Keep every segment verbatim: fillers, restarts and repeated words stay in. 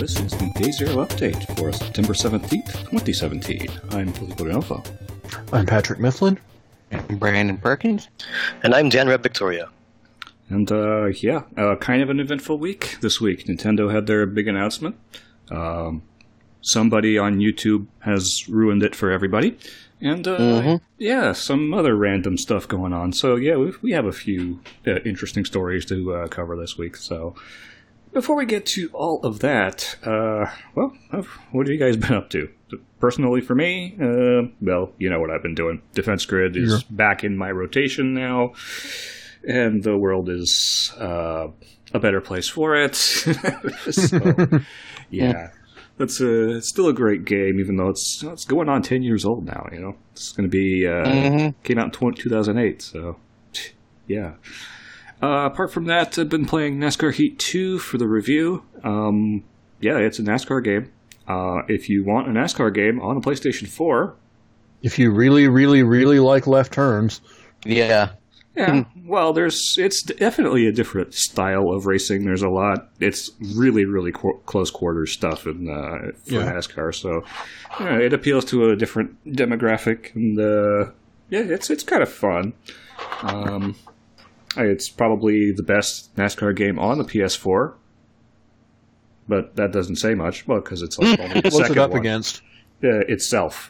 This is the Day Zero update for September seventeenth, twenty seventeen. I'm Filippo D'Onofo. I'm Patrick Mifflin. I'm Brandon Perkins. And I'm Dan Reb Victoria. And, uh, yeah, uh, kind of an eventful week this week. Nintendo had their big announcement. Um, somebody on YouTube has ruined it for everybody. And, uh, mm-hmm. yeah, some other random stuff going on. So, yeah, we we have a few uh, interesting stories to uh, cover this week. So, before we get to all of that, uh, well, what have you guys been up to? Personally, for me, uh, well, you know what I've been doing. Defense Grid is yeah. back in my rotation now, and the world is uh, a better place for it. So, yeah. That's a, it's still a great game, even though it's it's going on ten years old now, you know? It's going to be, uh, mm-hmm. came out in two thousand eight, so, yeah. Uh, apart from that, I've been playing NASCAR Heat two for the review. Um, yeah, it's a NASCAR game. Uh, if you want a NASCAR game on a PlayStation four... If you really, really, really like left turns. Yeah. Yeah, well, there's it's definitely a different style of racing. There's a lot. It's really, really qu- close quarters stuff in, uh, for yeah. NASCAR. So, yeah, it appeals to a different demographic, and uh, yeah, it's it's kind of fun. Um, it's probably the best NASCAR game on the P S four, but that doesn't say much. Well, because it's like only the What's second it up one. against? Uh, itself.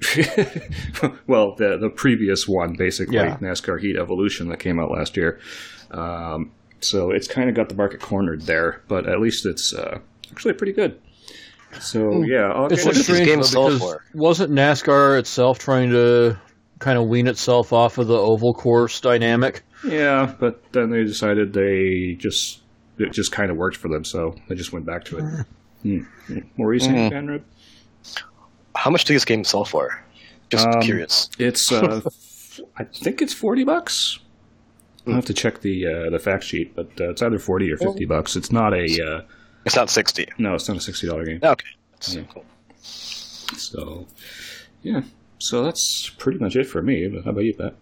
Well, the the previous one, basically, yeah. NASCAR Heat Evolution that came out last year. Um, so it's kind of got the market cornered there, but at least it's uh, actually pretty good. So, yeah. I'll it's like strange, game though, because wasn't NASCAR itself trying to kind of wean itself off of the oval course dynamic? Yeah, but then they decided they just it just kind of worked for them, so they just went back to it. Mm. Hmm. What were you saying, Dan Rib? How much do this game sell for? Just um, curious. It's, uh, I think it's forty bucks. I'll have to check the uh, the fact sheet, but uh, it's either forty or fifty bucks. It's not a. Uh, it's not sixty. No, it's not a sixty dollar game. Okay, that's yeah. cool. So, yeah, so that's pretty much it for me. But how about you, Pat?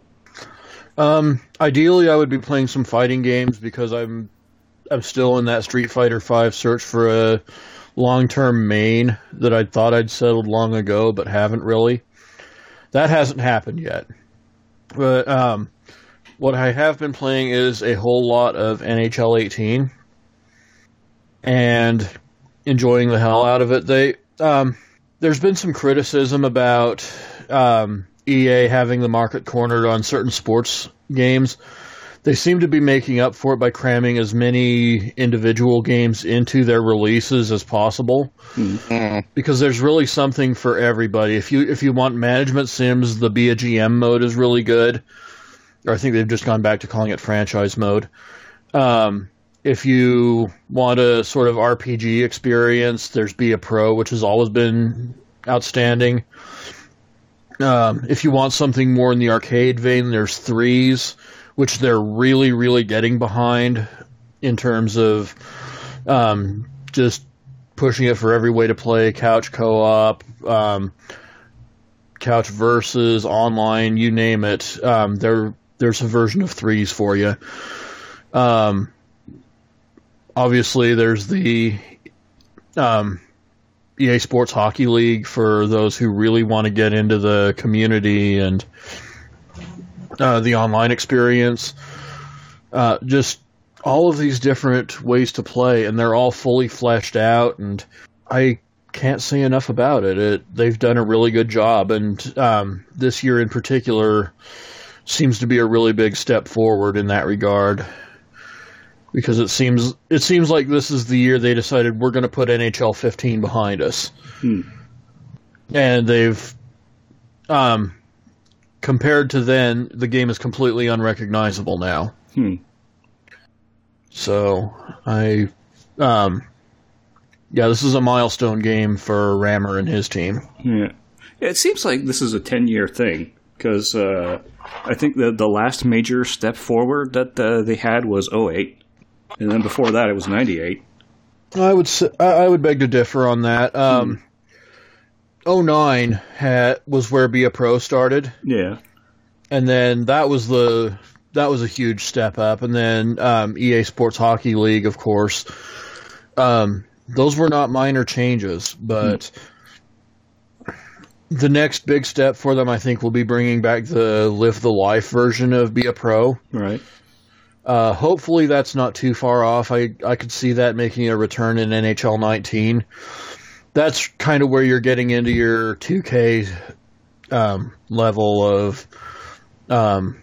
Um, ideally, I would be playing some fighting games because I'm I'm still in that Street Fighter five search for a long-term main that I thought I'd settled long ago, but haven't really. That hasn't happened yet. But um, what I have been playing is a whole lot of N H L eighteen and enjoying the hell out of it. They um, there's been some criticism about um, E A having the market cornered on certain sports games. They seem to be making up for it by cramming as many individual games into their releases as possible, mm-hmm. because there's really something for everybody. If you if you want management sims, the Be a G M mode is really good. Or I think they've just gone back to calling it franchise mode. Um, if you want a sort of R P G experience, there's Be a Pro, which has always been outstanding. Um, if you want something more in the arcade vein, there's Threes, which they're really, really getting behind in terms of um, just pushing it for every way to play, couch co-op, um, couch versus, online, you name it. Um, there, there's a version of Threes for you. Um, obviously, there's the um, E A Sports Hockey League for those who really want to get into the community and Uh, the online experience, uh, just all of these different ways to play, and they're all fully fleshed out, and I can't say enough about it. it they've done a really good job, and um, this year in particular seems to be a really big step forward in that regard, because it seems it seems like this is the year they decided we're going to put N H L fifteen behind us. Hmm. And they've... Um, Compared to then, the game is completely unrecognizable now. Hmm. So, I, um, yeah, this is a milestone game for Rammer and his team. Yeah, yeah, it seems like this is a ten-year thing, because uh, I think the the last major step forward that uh, they had was oh eight, and then before that it was ninety-eight. I would say, I would beg to differ on that. Um, hmm. oh nine had, was where Be a Pro started. Yeah. And then that was the that was a huge step up. And then um, E A Sports Hockey League, of course, um, those were not minor changes, but mm. the next big step for them, I think, will be bringing back the Live the Life version of Be a Pro. Right. Uh, hopefully that's not too far off. I, I could see that making a return in N H L nineteen. That's kind of where you're getting into your two K um, level of um,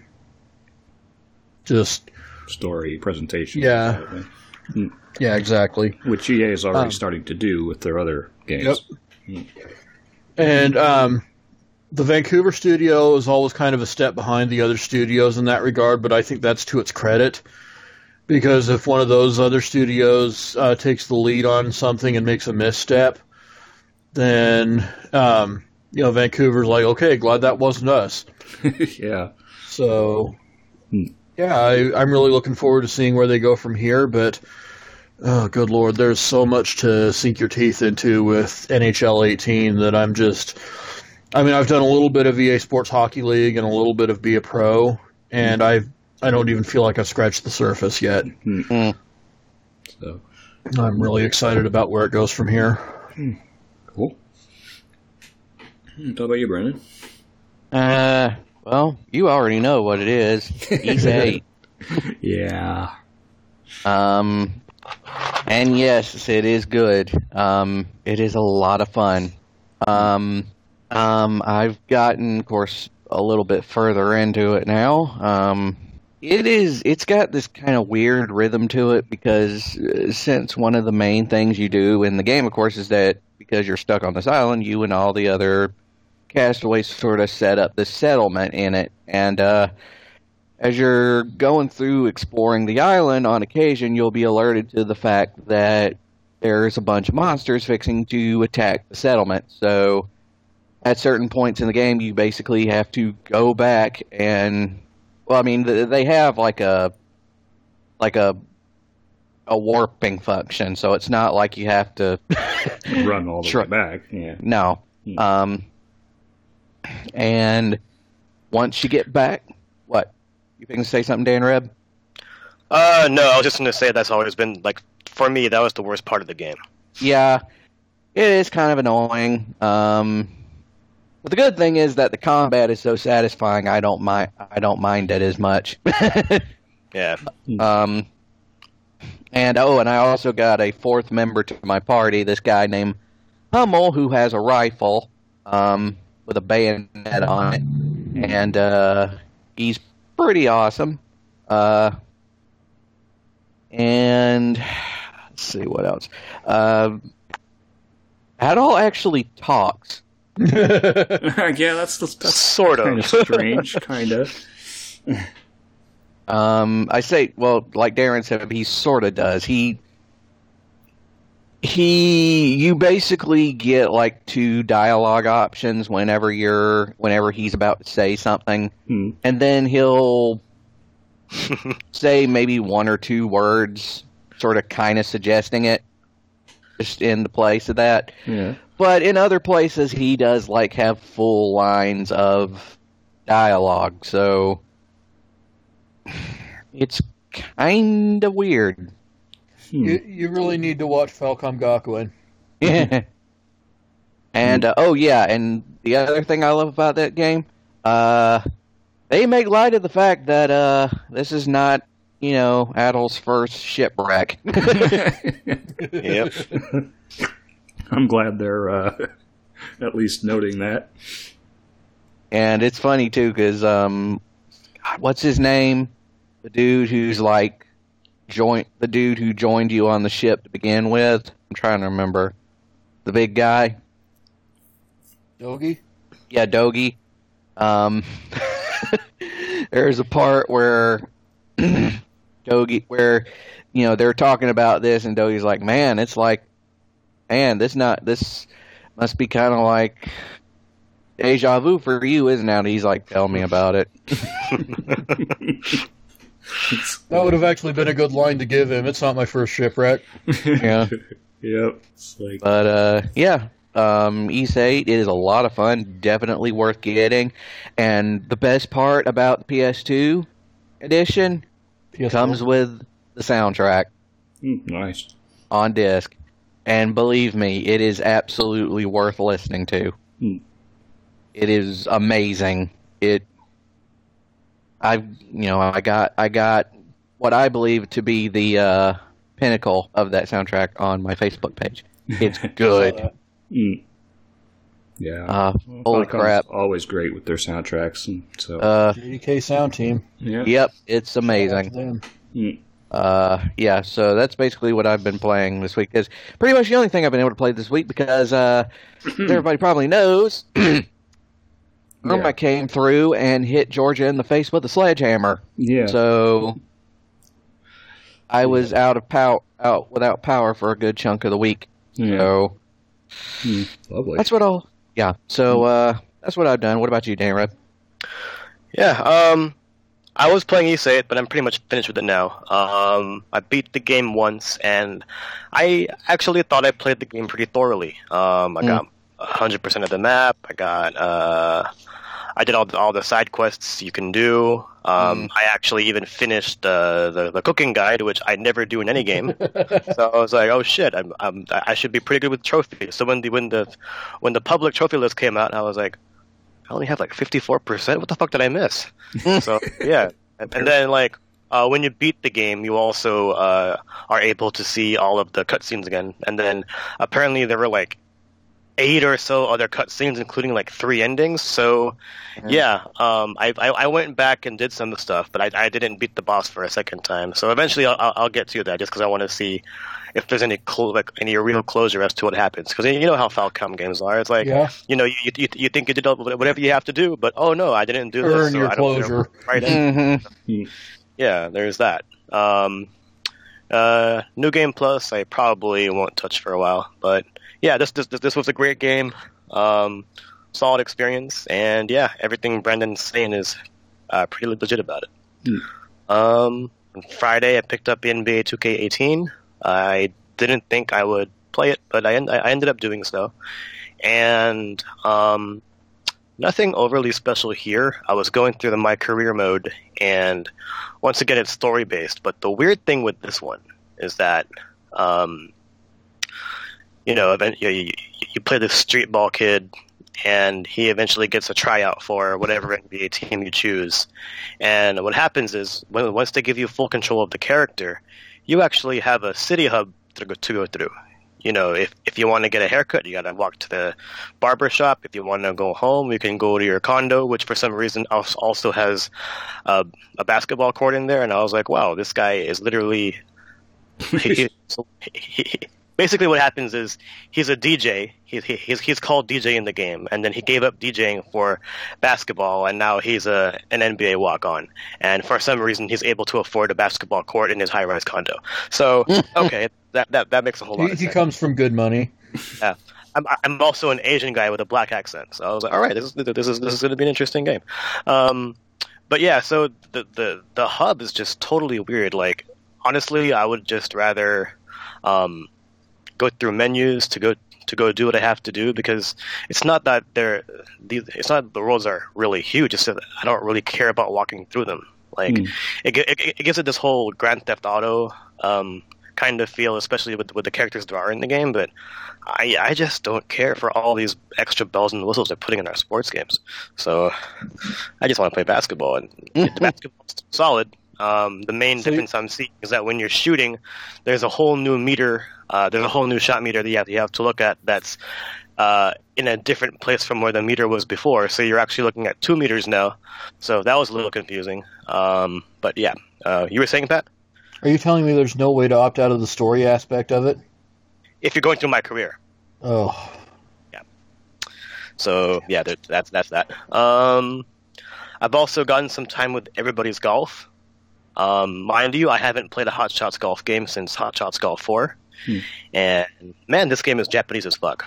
just story presentation. Yeah. Mm. Yeah, exactly. Which E A is already um, starting to do with their other games. Yep. Mm. And um, the Vancouver studio is always kind of a step behind the other studios in that regard, but I think that's to its credit. Because if one of those other studios uh, takes the lead on something and makes a misstep, then um, you know Vancouver's like, okay, glad that wasn't us. Yeah. So, hmm. yeah, I, I'm really looking forward to seeing where they go from here. But oh, good Lord, there's so much to sink your teeth into with N H L eighteen that I'm just. I mean, I've done a little bit of E A Sports Hockey League and a little bit of Be a Pro, and I I don't even feel like I've scratched the surface yet. Hmm. So, I'm really excited about where it goes from here. Hmm. Cool. How about you, Brandon? Uh, well, you already know what it is. E eight. Yeah. Um, and yes, it is good. Um, it is a lot of fun. Um, um, I've gotten, of course, a little bit further into it now. Um, it is, it's got this kind of weird rhythm to it because uh, since one of the main things you do in the game, of course, is that because you're stuck on this island, you and all the other castaways sort of set up this settlement in it. And, uh, as you're going through exploring the island, on occasion you'll be alerted to the fact that there's a bunch of monsters fixing to attack the settlement. So at certain points in the game, you basically have to go back and, well, I mean, they have like a like a a warping function, so it's not like you have to run all the try- way back. Yeah. No. Hmm. Um, and once you get back, what? You going to say something, Dan Reb? Uh, no, I was just going to say that's always been, like, for me, that was the worst part of the game. Yeah, it is kind of annoying. Um, but the good thing is that the combat is so satisfying. I don't mind. I don't mind it as much. Yeah. Um, and oh, and I also got a fourth member to my party. This guy named Hummel, who has a rifle um, with a bayonet on it, and uh, he's pretty awesome. Uh, and let's see what else. Uh, Adol actually talks. Yeah, that's, that's, that's Sort of. kind of strange, kind of. Um, I say, well, like Darren said, he sort of does. He, he, you basically get like two dialogue options whenever you're, whenever he's about to say something, Hmm. and then he'll say maybe one or two words, sort of kind of suggesting it, just in the place of that. Yeah. But in other places, he does like have full lines of dialogue, so it's kind of weird. Hmm. You, you really need to watch Falcom Gakuen. Yeah. And uh, oh yeah, and the other thing I love about that game, uh, they make light of the fact that uh, this is not, you know, Adol's first shipwreck. Yep. I'm glad they're uh, at least noting that. And it's funny too, because um, God, what's his name? The dude who's like joined the dude who joined you on the ship to begin with. I'm trying to remember the big guy. Dogi? Yeah, Dogi. Um, there's a part where Dogi, where you know they're talking about this, and Dogi's like, "Man, it's like, man, this not this must be kind of like deja vu for you, isn't it?" And he's like, "Tell me about it." That would have actually been a good line to give him. It's not my first shipwreck. Yeah, Yep. It's like, but uh, yeah. Um, East eight, it is a lot of fun, definitely worth getting. And the best part about the P S two edition P S four. comes with the soundtrack hmm, nice. on disc. and believe me, it is absolutely worth listening to. Hmm. It is amazing. It, I, you know, I got, I got what I believe to be the uh, pinnacle of that soundtrack on my Facebook page. It's good. Mm. Yeah. Uh, holy Falcom's crap! Always great with their soundtracks, and so Uh, J D K Sound Team. yeah. yep, it's amazing. Them. Mm. Uh, yeah, so that's basically what I've been playing this week. Is pretty much the only thing I've been able to play this week because, uh, as everybody probably knows, Irma Yeah. came through and hit Georgia in the face with a sledgehammer. Yeah. So I was out of power, out without power for a good chunk of the week. Yeah. So Mm. Lovely. that's what I'll. Yeah. So uh, that's what I've done. What about you, Dan Red? Yeah, um, I was playing Ys eight, but I'm pretty much finished with it now. Um, I beat the game once, and I actually thought I played the game pretty thoroughly. Um, I Mm. got one hundred percent of the map. I got, uh, I did all the, all the side quests you can do. Um, Mm. I actually even finished uh, the the cooking guide, which I never do in any game. So I was like, "Oh shit, I'm, I'm I should be pretty good with trophies." So when the when the when the public trophy list came out, I was like, "I only have like fifty-four percent. What the fuck did I miss?" So yeah, and, and then like uh, when you beat the game, you also uh, are able to see all of the cutscenes again. And then apparently there were like eight or so other cutscenes, including like three endings. So yeah, um, I, I I went back and did some of the stuff, but I I didn't beat the boss for a second time. So eventually I'll I'll I'll get to that just because I want to see if there's any clo- like any real closure as to what happens. Because you know how Falcom games are. It's like Yeah. you know you, you you think you did whatever you have to do, but oh no, I didn't do this. Earn so your I don't know, closure. right in. Mm-hmm. Yeah, there's that. Um, uh, New Game Plus, I probably won't touch for a while, but yeah, this this this was a great game. Um, solid experience, and yeah, everything Brandon's saying is uh, pretty legit about it. Hmm. Um, on Friday, I picked up N B A two K eighteen. I didn't think I would play it, but I en- I ended up doing so, and um. Nothing overly special here. I was going through the My Career mode, and once again, it's story-based. But the weird thing with this one is that, um, you know, event- you, you, you play this street ball kid, and he eventually gets a tryout for whatever N B A team you choose. And what happens is, when, once they give you full control of the character, you actually have a city hub to go, to go through. You know, if, if you want to get a haircut, you got to walk to the barber shop. If you want to go home, you can go to your condo, which for some reason als- also has a, a basketball court in there. And I was like, wow, this guy is literally... he, he, basically what happens is he's a D J. He, he, he's, he's called D J in the game. And then he gave up DJing for basketball, and now he's a an N B A walk-on. And for some reason, he's able to afford a basketball court in his high-rise condo. So, okay, that, that, that makes a whole lot He, of he sense. comes from good money. Yeah, I'm I'm also an Asian guy with a black accent, so I was like, all right, this is this is this is going to be an interesting game. Um, but yeah, so the the the hub is just totally weird. Like, honestly, I would just rather um, go through menus to go to go do what I have to do, because it's not that they're these it's not that the roads are really huge. It's that I don't really care about walking through them. Like, Hmm. it, it it gives it this whole Grand Theft Auto um, kind of feel, especially with with the characters there are in the game, but. I I just don't care for all these extra bells and whistles they're putting in our sports games. So I just want to play basketball, and the basketball's solid. Um, the main So you- difference I'm seeing is that when you're shooting, there's a whole new meter. Uh, there's a whole new shot meter that you have, you have to look at. That's uh, in a different place from where the meter was before. So you're actually looking at two meters now. So that was a little confusing. Um, but yeah, uh, you were saying, Pat? Are you telling me there's no way to opt out of the story aspect of it? If you're going through My Career. Oh, So yeah, there- that's that's that. Um, I've also gotten some time with Everybody's Golf. Um, mind you, I haven't played a Hot Shots Golf game since Hot Shots Golf four, Hmm. and man, this game is Japanese as fuck.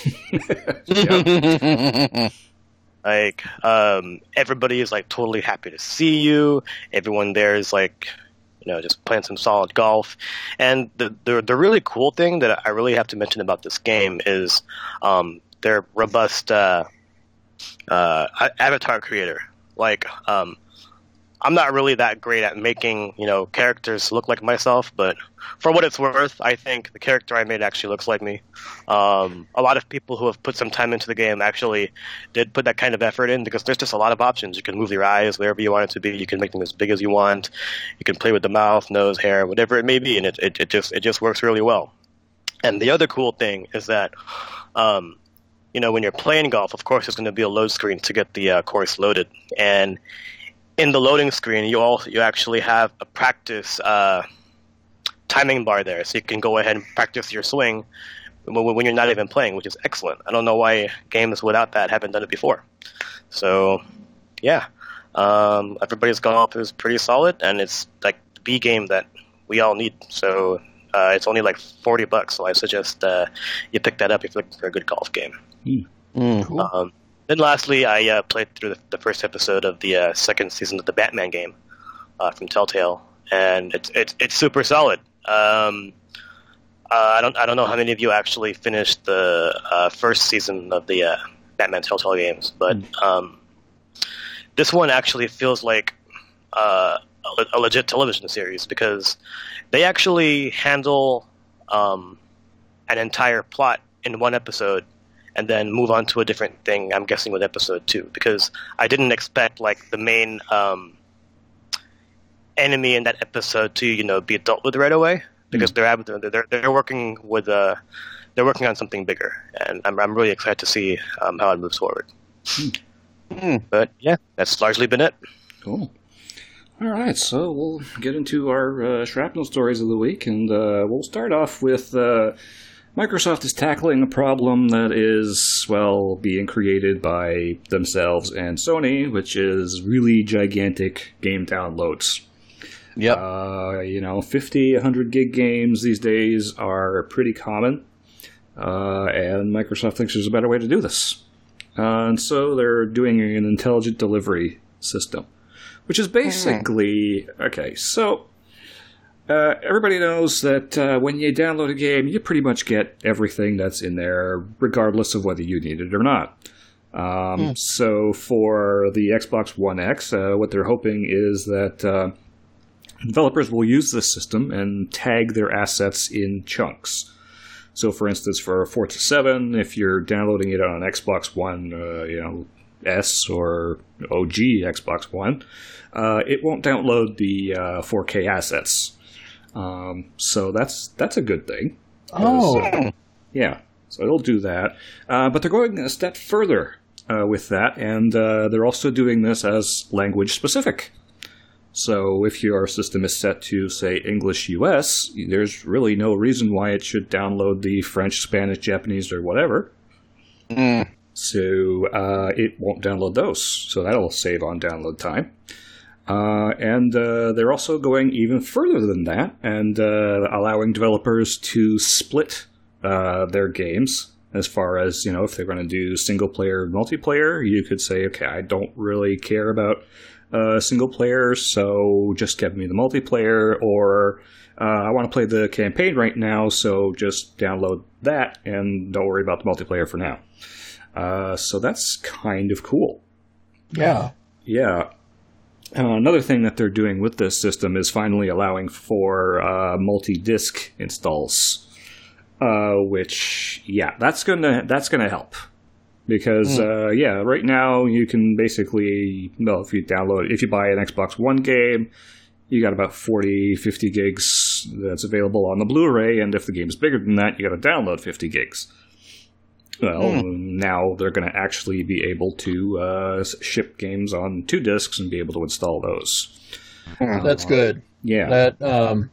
Like, um, everybody is like totally happy to see you. Everyone there is like, you know, just playing some solid golf. And the the, the really cool thing that I really have to mention about this game is um, their robust uh, uh, avatar creator. Like, um, I'm not really that great at making, you know, characters look like myself, but for what it's worth, I think the character I made actually looks like me. Um, a lot of people who have put some time into the game actually did put that kind of effort in, because there's just a lot of options. You can move your eyes wherever you want it to be. You can make them as big as you want. You can play with the mouth, nose, hair, whatever it may be, and it, it, it just it just works really well. And the other cool thing is that, um, you know, when you're playing golf, of course, there's going to be a load screen to get the uh, course loaded. And in the loading screen, you all you actually have a practice uh, timing bar there, so you can go ahead and practice your swing when, when you're not even playing, which is excellent. I don't know why games without that haven't done it before. So, yeah, um, everybody's golf is pretty solid, and it's like the B game that we all need. So uh, it's only like forty bucks, so I suggest uh, you pick that up if you're looking for a good golf game. Mm. Mm. Cool. Um, then lastly, I uh, played through the, the first episode of the uh, second season of the Batman game uh, from Telltale, and it's it's it's super solid. Um, uh, I don't I don't know how many of you actually finished the uh, first season of the uh, Batman Telltale games, but um, this one actually feels like uh, a, le- a legit television series, because they actually handle um, an entire plot in one episode and then move on to a different thing, I'm guessing, with episode two, because I didn't expect, like, the main um, enemy in that episode to, you know, be dealt with right away, because mm. they're, they're they're working with uh they're working on something bigger, and I'm I'm really excited to see um, how it moves forward. Mm. Mm. But yeah, that's largely been it. Cool. All right, so we'll get into our uh, shrapnel stories of the week, and uh, we'll start off with. Uh, Microsoft is tackling a problem that is, well, being created by themselves and Sony, which is really gigantic game downloads. Yep. Uh, you know, fifty, one hundred gig games these days are pretty common, uh, and Microsoft thinks there's a better way to do this. Uh, and so they're doing an intelligent delivery system, which is basically, okay, so... Uh, everybody knows that uh, when you download a game, you pretty much get everything that's in there, regardless of whether you need it or not. Um, mm. So for the Xbox One X, uh, what they're hoping is that uh, developers will use this system and tag their assets in chunks. So, for instance, for Forza seven, if you're downloading it on an Xbox One, uh, you know, S or O G Xbox One, uh, it won't download the uh, four K assets. Um, so that's that's a good thing. Oh, uh, yeah. So it'll do that, uh, but they're going a step further uh, with that, and uh, they're also doing this as language specific. So if your system is set to, say, English U S, there's really no reason why it should download the French, Spanish, Japanese, or whatever. Mm. So uh, it won't download those. So that'll save on download time. Uh, and uh, they're also going even further than that and uh, allowing developers to split uh, their games as far as, you know, if they're going to do single-player and multiplayer, you could say, okay, I don't really care about uh, single-player, so just give me the multiplayer, or uh, I want to play the campaign right now, so just download that and don't worry about the multiplayer for now. Uh, so that's kind of cool. Yeah. Yeah. Uh, another thing that they're doing with this system is finally allowing for uh, multi-disc installs, uh, which, yeah, that's gonna that's gonna help because, mm. uh, yeah, right now you can basically, well, if you download, if you buy an Xbox One game, you got about forty, fifty gigs that's available on the Blu-ray, and if the game's bigger than that, you got to download fifty gigs. Well, mm. now they're going to actually be able to uh, ship games on two discs and be able to install those. That's uh, good. Yeah. That um,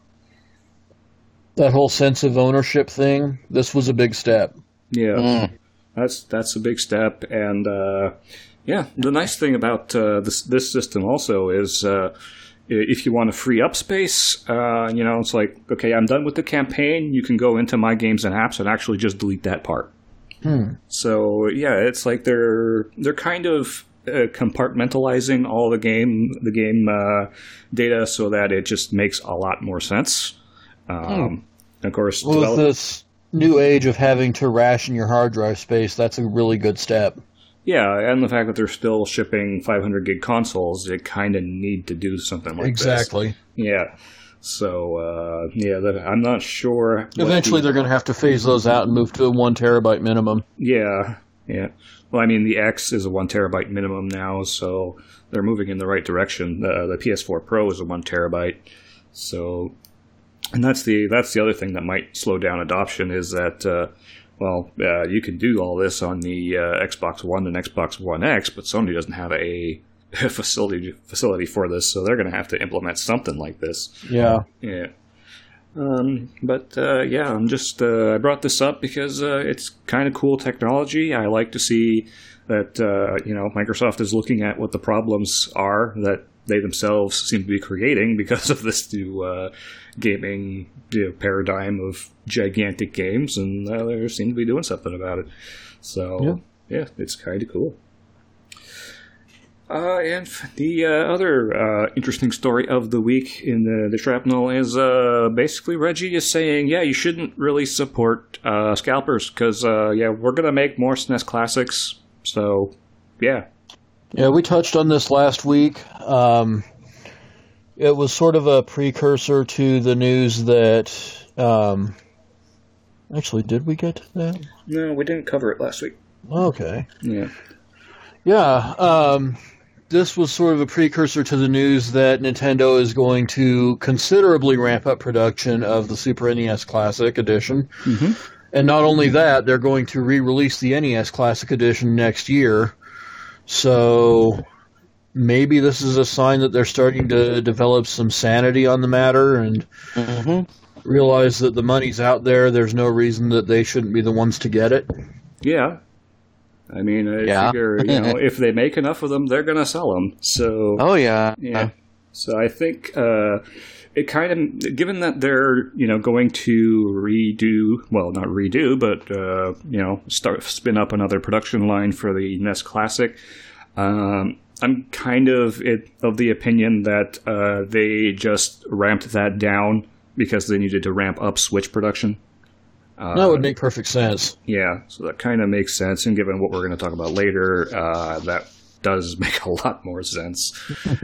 that whole sense of ownership thing, this was a big step. Yeah. Mm. That's that's a big step. And, uh, yeah, the nice thing about uh, this, this system also is uh, if you want to free up space, uh, you know, it's like, okay, I'm done with the campaign. You can go into My Games and Apps and actually just delete that part. Hmm. So yeah, it's like they're they're kind of uh, compartmentalizing all the game the game uh, data so that it just makes a lot more sense. Um, hmm. Of course, well, with this new age of having to ration your hard drive space, that's a really good step. Yeah, and the fact that they're still shipping five hundred gig consoles, they kind of need to do something like exactly. this. Yeah. So, uh, yeah, that, I'm not sure. Eventually, the, they're going to have to phase those out and move to a one terabyte minimum. Yeah, yeah. Well, I mean, the X is a one terabyte minimum now, so they're moving in the right direction. Uh, the P S four Pro is a one terabyte, so, and that's the that's the other thing that might slow down adoption is that. Uh, Well, uh, you can do all this on the uh, Xbox One and Xbox One X, but Sony doesn't have a facility facility for this, so they're going to have to implement something like this. Yeah, yeah. Um, but uh, yeah, I'm just uh, I brought this up because uh, it's kind of cool technology. I like to see that uh, you know Microsoft is looking at what the problems are that they themselves seem to be creating because of this new uh, gaming you know, paradigm of gigantic games, and uh, they seem to be doing something about it. So, yeah, yeah it's kind of cool. Uh, and the uh, other uh, interesting story of the week in the, the Shrapnel is uh, basically Reggie is saying, yeah, you shouldn't really support uh, scalpers because, uh, yeah, we're going to make more S N E S classics. So, yeah. Yeah, we touched on this last week. Um, it was sort of a precursor to the news that... Um, actually, did we get to that? No, we didn't cover it last week. Okay. Yeah. Yeah, um, this was sort of a precursor to the news that Nintendo is going to considerably ramp up production of the Super N E S Classic Edition. Mm-hmm. And not only that, they're going to re-release the N E S Classic Edition next year. So maybe this is a sign that they're starting to develop some sanity on the matter and mm-hmm. realize that the money's out there. There's no reason that they shouldn't be the ones to get it. Yeah. I mean, I yeah. figure, you know, if they make enough of them, they're going to sell them. So, oh, yeah. Yeah. So I think uh, it kind of, given that they're, you know, going to redo, well, not redo, but, uh, you know, start spin up another production line for the N E S Classic, um, I'm kind of it, of the opinion that uh, they just ramped that down because they needed to ramp up Switch production. Uh, that would make perfect sense. Yeah, so that kind of makes sense. And given what we're going to talk about later, uh, that does make a lot more sense.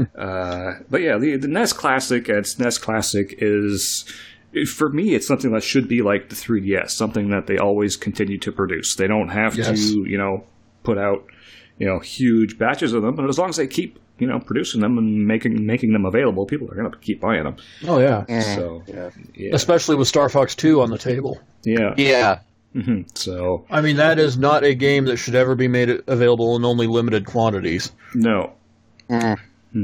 uh, but yeah, the, the N E S Classic and S N E S Classic is, for me, it's something that should be like the three D S, something that they always continue to produce. They don't have yes. to, you know, put out, you know, huge batches of them, but as long as they keep, you know, producing them and making making them available, people are going to keep buying them. Oh, yeah. Mm. So, yeah, yeah. Especially with Star Fox two on the table. Yeah. Yeah. Mm-hmm. So, I mean, that is not a game that should ever be made available in only limited quantities. no. Mm.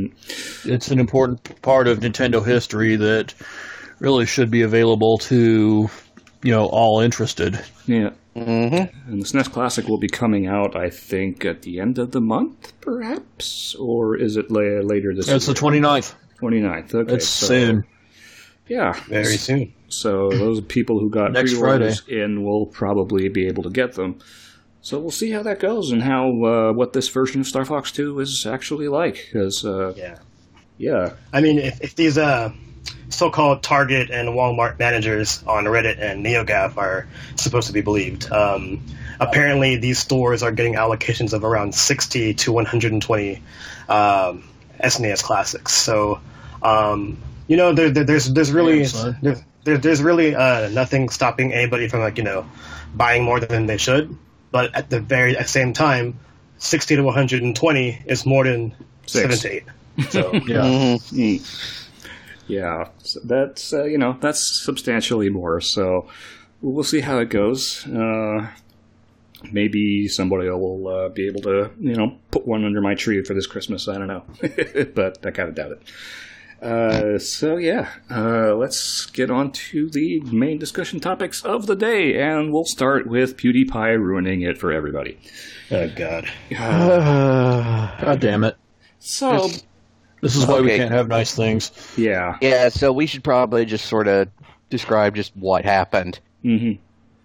It's an important part of Nintendo history that really should be available to, you know, all interested. Yeah. Mm-hmm. And the S N E S Classic will be coming out, I think, at the end of the month, perhaps? Or is it la- later this It's year? the twenty-ninth. twenty-ninth, okay. It's so, soon. Yeah. Very soon. So those people who got Next pre-orders in will probably be able to get them. So we'll see how that goes and how uh, what this version of Star Fox two is actually like. Because, uh, Yeah. yeah. I mean, if, if these uh, so-called Target and Walmart managers on Reddit and NeoGAF are supposed to be believed, um, apparently these stores are getting allocations of around sixty to one hundred twenty um, S N E S classics. So, um, you know, there, there, there's there's really Damn, there, there, there's really uh, nothing stopping anybody from, like, you know, buying more than they should. But at the very at the same time, sixty to one hundred twenty is more than Six. seven to eight. So Yeah. Mm-hmm. Mm. Yeah, so that's uh, you know that's substantially more. So we'll see how it goes. Uh, maybe somebody will uh, be able to you know put one under my tree for this Christmas. I don't know, but I kind of doubt it. Uh, so yeah, uh, let's get on to the main discussion topics of the day, and we'll start with PewDiePie ruining it for everybody. oh god. God damn it. So This is why we Okay. can't have nice things. yeah, Yeah, so we should probably just sort of describe just what happened. mm-hmm.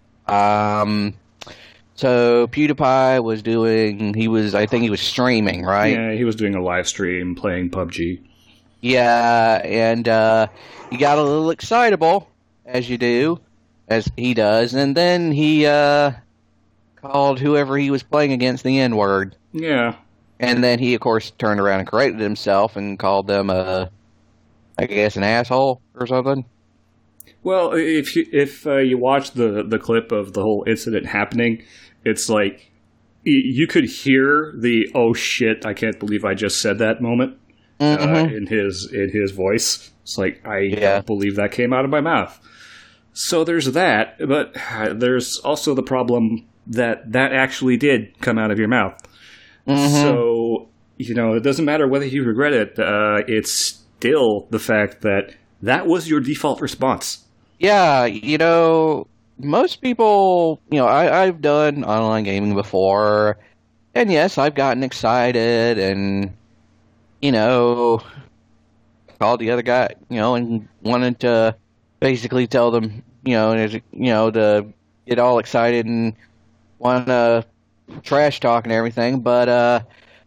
Um, so PewDiePie was doing, he was, I think he was streaming, right? yeah, he was doing a live stream playing P U B G. Yeah, and uh, he got a little excitable, as you do, as he does, and then he uh, called whoever he was playing against the N-word. Yeah. And then he, of course, turned around and corrected himself and called them, a, I guess, an asshole or something. Well, if you, if uh, you watch the, the clip of the whole incident happening, it's like you could hear the "oh shit, I can't believe I just said that" moment mm-hmm. uh, in his in his voice. It's like I yeah. don't believe that came out of my mouth. So there's that, but there's also the problem that that actually did come out of your mouth. Mm-hmm. So you know, it doesn't matter whether you regret it. Uh, it's still the fact that that was your default response. Yeah, you know, most people, you know, I, I've done online gaming before, and yes, I've gotten excited and, you know, called the other guy, you know, and wanted to basically tell them, you know, you know, to get all excited and want to trash talk and everything, but uh,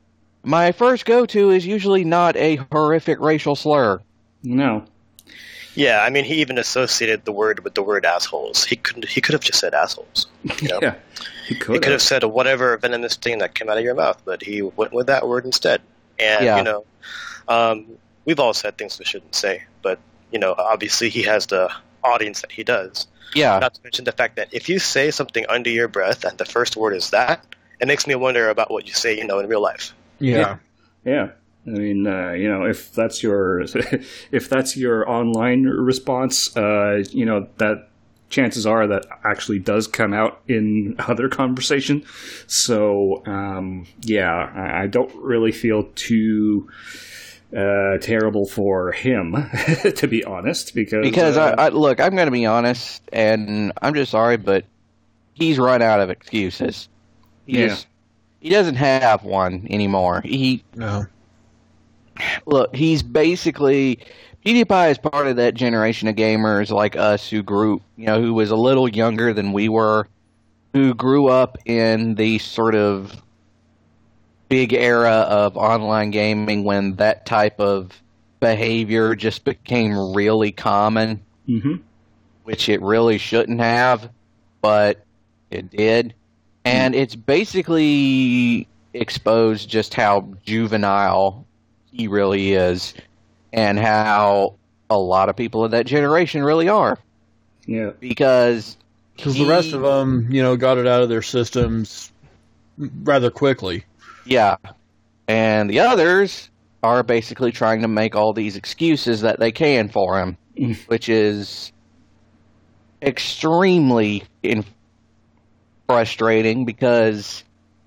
my first go-to is usually not a horrific racial slur. No. Yeah, I mean, he even associated the word with the word assholes. He couldn't. He could have just said assholes. You know? Yeah, he could. He could have said whatever venomous thing that came out of your mouth, but he went with that word instead. And yeah. you know, um, we've all said things we shouldn't say, but you know, obviously he has the audience that he does. Yeah. Not to mention the fact that if you say something under your breath and the first word is that, it makes me wonder about what you say, you know, in real life. Yeah. Yeah. yeah. I mean, uh, you know, if that's your if that's your online response, uh, you know, that chances are that actually does come out in other conversation. So, um, yeah, I, I don't really feel too uh, terrible for him, to be honest, because because uh, I, I look, I'm going to be honest, and I'm just sorry, but he's run out of excuses. He yeah, just, he doesn't have one anymore. He no. Look, he's basically PewDiePie is part of that generation of gamers like us who grew, you know, who was a little younger than we were, who grew up in the sort of big era of online gaming when that type of behavior just became really common, mm-hmm. which it really shouldn't have, but it did. And mm-hmm. it's basically exposed just how juvenile he really is, and how a lot of people of that generation really are. Yeah, because because the rest of them, you know, got it out of their systems rather quickly. Yeah, and the others are basically trying to make all these excuses that they can for him, which is extremely in- frustrating because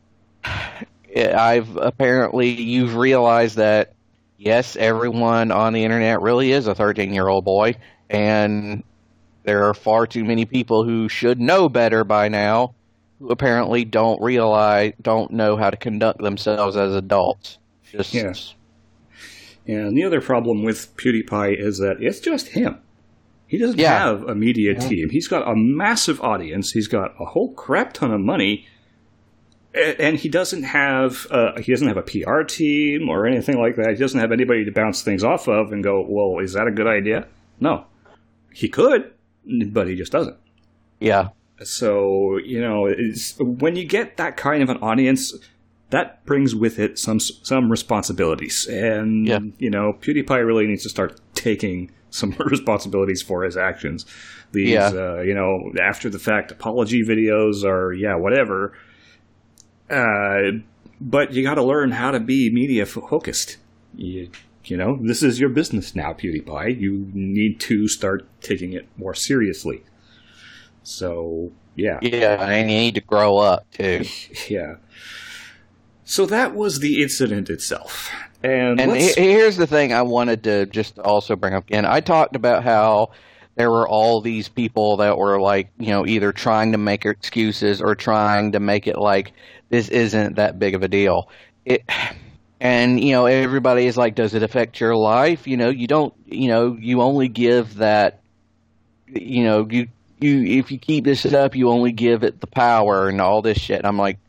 I've apparently you've realized that. Yes, everyone on the internet really is a thirteen-year-old boy, and there are far too many people who should know better by now who apparently don't realize, don't know how to conduct themselves as adults. Just yeah. yeah, and the other problem with PewDiePie is that it's just him. He doesn't yeah. have a media yeah. team. He's got a massive audience. He's got a whole crap ton of money. And he doesn't have uh, he doesn't have a P R team or anything like that. He doesn't have anybody to bounce things off of and go, well, is that a good idea? No. He could, but he just doesn't. Yeah. So, you know, it's, when you get that kind of an audience, that brings with it some some responsibilities. And, yeah. you know, PewDiePie really needs to start taking some responsibilities for his actions. These, yeah. uh, you know, after-the-fact apology videos are, yeah, whatever. Uh, but you got to learn how to be media focused. You, you know, this is your business now, PewDiePie. You need to start taking it more seriously. So, yeah. Yeah, and you need to grow up, too. Yeah. So that was the incident itself. And, and let's... here's the thing I wanted to just also bring up again. I talked about how there were all these people that were like, you know, either trying to make excuses or trying to make it like this isn't that big of a deal. It, and, you know, everybody is like, does it affect your life? You know, you don't, you know, you only give that, you know, you, you, if you keep this up, you only give it the power and all this shit. And I'm like,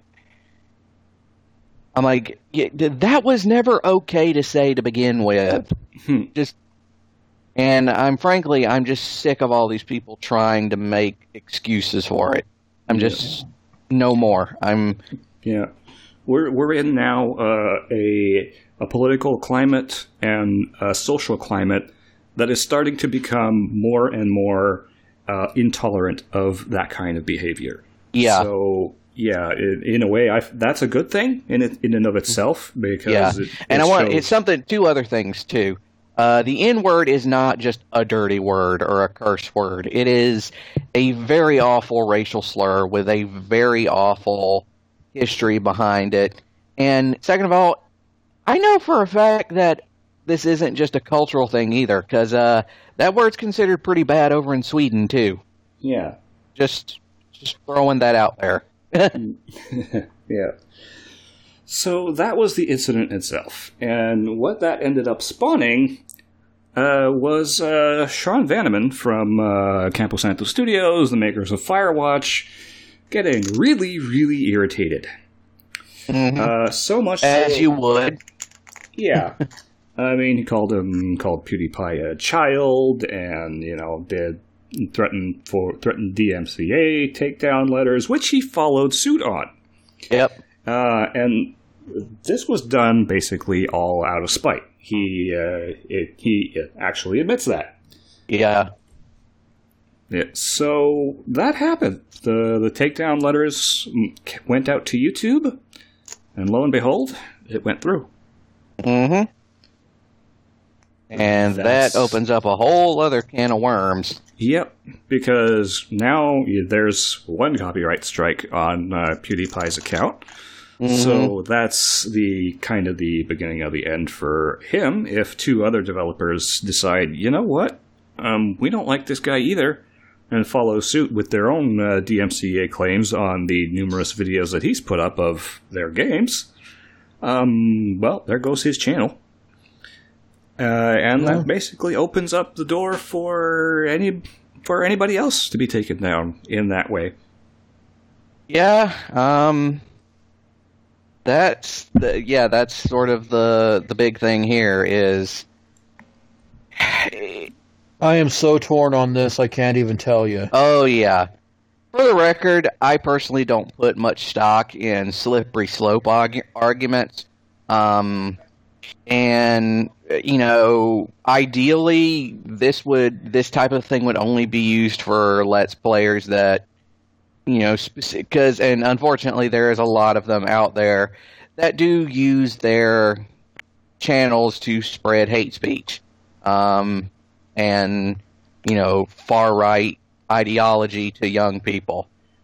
I'm like, yeah, that was never okay to say to begin with. Hmm. Just, and I'm frankly, I'm just sick of all these people trying to make excuses for it. I'm just, no more. I'm Yeah, we're we're in now uh, a a political climate and a social climate that is starting to become more and more uh, intolerant of that kind of behavior. yeah. So yeah, in, in a way, I, that's a good thing in it, in and of itself because Yeah, it, and it I want shows- it's something. Two other things too. Uh, the N word is not just a dirty word or a curse word. It is a very awful racial slur with a very awful history behind it. And second of all, I know for a fact that this isn't just a cultural thing either, because uh, that word's considered pretty bad over in Sweden too. yeah. Just, just throwing that out there. Yeah. So that was the incident itself. And what that ended up spawning uh, was uh, Sean Vanneman from uh, Campo Santo Studios, the makers of Firewatch, getting really, really irritated. Mhm. Uh, so much As so- you would. Yeah. I mean, he called him, called PewDiePie a child, and, you know, did threaten for threatened D M C A takedown letters, which he followed suit on. Yep. Uh, and this was done basically all out of spite. He uh, it, he actually admits that. Yeah. Yeah, so that happened. The the takedown letters went out to YouTube, and lo and behold, it went through. Mm-hmm. And That's- that opens up a whole other can of worms. Yep, because now there's one copyright strike on uh, PewDiePie's account. So that's the kind of the beginning of the end for him if two other developers decide, you know what, um, we don't like this guy either, and follow suit with their own uh, D M C A claims on the numerous videos that he's put up of their games. Um, well, there goes his channel. Uh, and Yeah. that basically opens up the door for any for anybody else to be taken down in that way. Yeah. Um. That's the, yeah. That's sort of the the big thing here is. I am so torn on this, I can't even tell you. Oh yeah. For the record, I personally don't put much stock in slippery slope argu- arguments. Um, and you know, ideally, this would this type of thing would only be used for Let's Players that you know, because and unfortunately, there is a lot of them out there that do use their channels to spread hate speech, um, and you know, far right ideology to young people,